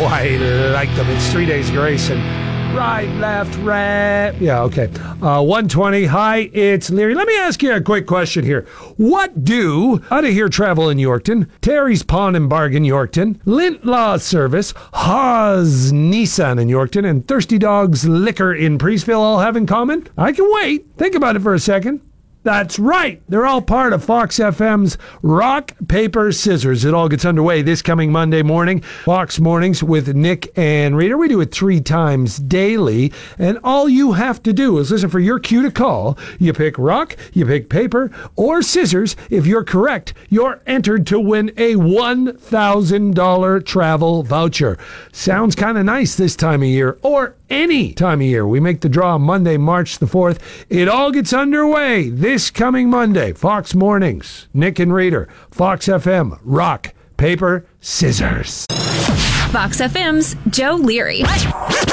I like them. It's 3 Days Grace and right, left, right. Yeah, okay. 120. Hi, it's Leary. Let me ask you a quick question here. What do Out of Here Travel in Yorkton, Terry's Pawn and Bargain Yorkton, Lint Law Service, Haas Nissan in Yorkton, and Thirsty Dogs Liquor in Priestville all have in common? I can wait. Think about it for a second. That's right. They're all part of Fox FM's Rock, Paper, Scissors. It all gets underway this coming Monday morning. Fox Mornings with Nick and Rita. We do it 3 times daily. And all you have to do is listen for your cue to call. You pick rock, you pick paper, or scissors. If you're correct, you're entered to win a $1,000 travel voucher. Sounds kind of nice this time of year, or any time of year. We make the draw Monday, March the 4th. It all gets underway this coming Monday. Fox Mornings, Nick and Reader, Fox FM, Rock, Paper, Scissors. Fox FM's Joe Leary.